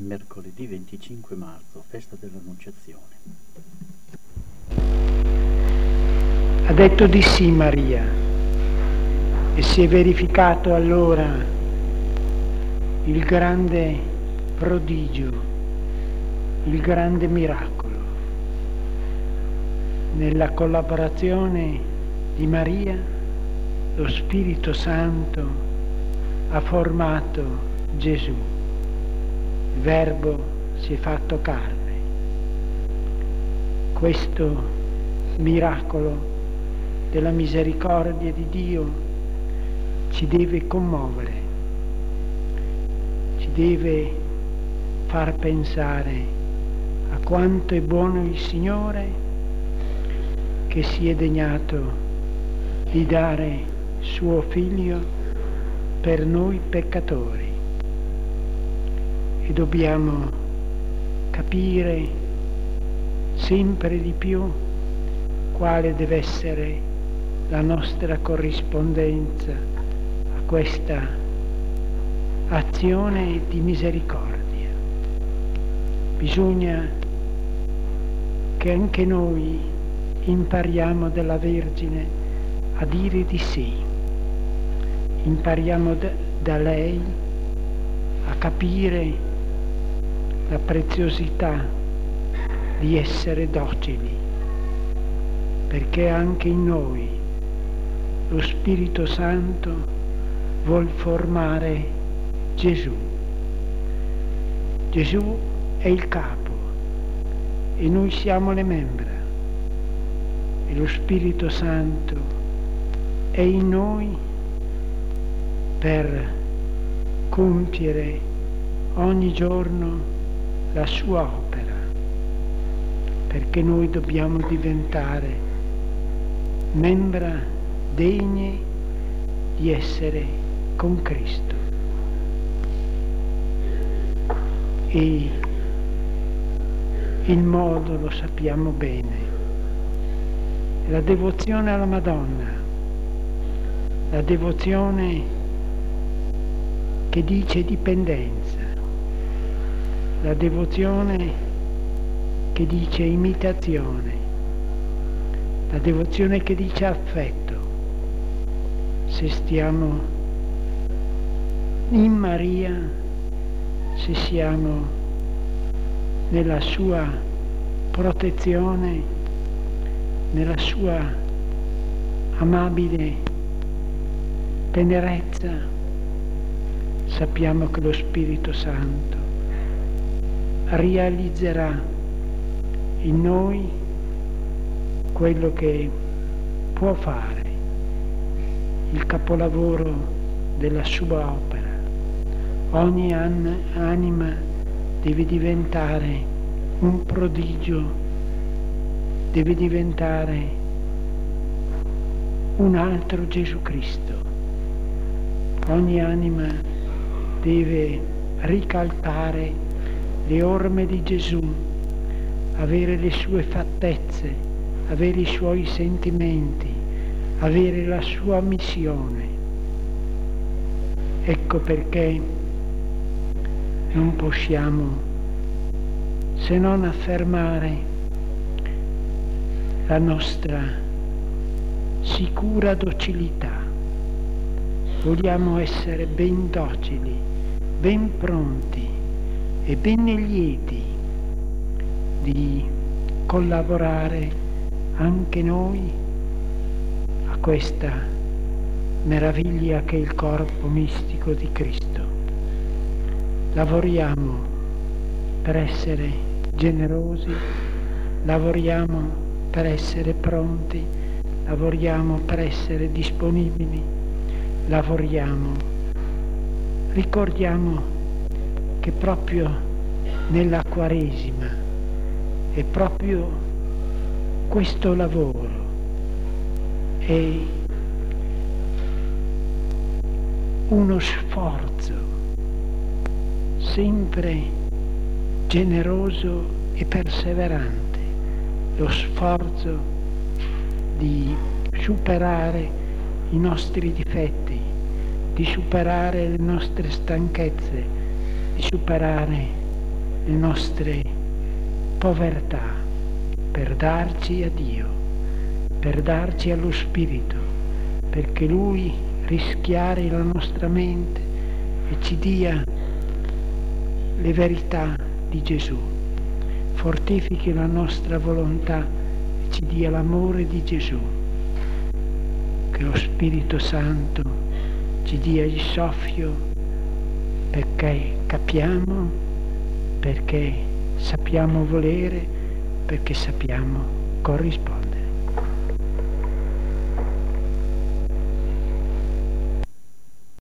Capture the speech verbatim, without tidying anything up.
mercoledì venticinque marzo, festa dell'Annunciazione. Ha detto di sì Maria e si è verificato allora il grande prodigio, il grande miracolo. Nella collaborazione di Maria, lo Spirito Santo ha formato Gesù. Il Verbo si è fatto carne. Questo miracolo della misericordia di Dio ci deve commuovere, ci deve far pensare a quanto è buono il Signore che si è degnato di dare suo Figlio per noi peccatori. E dobbiamo capire sempre di più quale deve essere la nostra corrispondenza a questa azione di misericordia. Bisogna che anche noi impariamo dalla Vergine a dire di sì, impariamo da, da lei a capire la preziosità di essere docili, perché anche in noi lo Spirito Santo vuol formare Gesù. Gesù è il capo e noi siamo le membra, e lo Spirito Santo è in noi per compiere ogni giorno la sua opera, perché noi dobbiamo diventare membra degne di essere con Cristo. E il modo lo sappiamo bene. La devozione alla Madonna, la devozione che dice dipendenza, la devozione che dice imitazione, la devozione che dice affetto. Se stiamo in Maria, se siamo nella sua protezione, nella sua amabile tenerezza, sappiamo che lo Spirito Santo realizzerà in noi quello che può fare, il capolavoro della sua opera. Ogni an- anima deve diventare un prodigio, deve diventare un altro Gesù Cristo. Ogni anima deve ricalcare le orme di Gesù, avere le sue fattezze, avere i suoi sentimenti, avere la sua missione. Ecco perché non possiamo se non affermare la nostra sicura docilità. Vogliamo essere ben docili, ben pronti e ben lieti di collaborare anche noi a questa meraviglia che è il corpo mistico di Cristo. Lavoriamo per essere generosi, lavoriamo per essere pronti, lavoriamo per essere disponibili, lavoriamo, ricordiamo che proprio nella Quaresima è proprio questo lavoro, è uno sforzo sempre generoso e perseverante, lo sforzo di superare i nostri difetti, di superare le nostre stanchezze, di superare le nostre povertà per darci a Dio, per darci allo Spirito, perché Lui rischiari la nostra mente e ci dia le verità di Gesù, fortifichi la nostra volontà e ci dia l'amore di Gesù, che lo Spirito Santo ci dia il soffio perché capiamo, perché sappiamo volere, perché sappiamo corrispondere.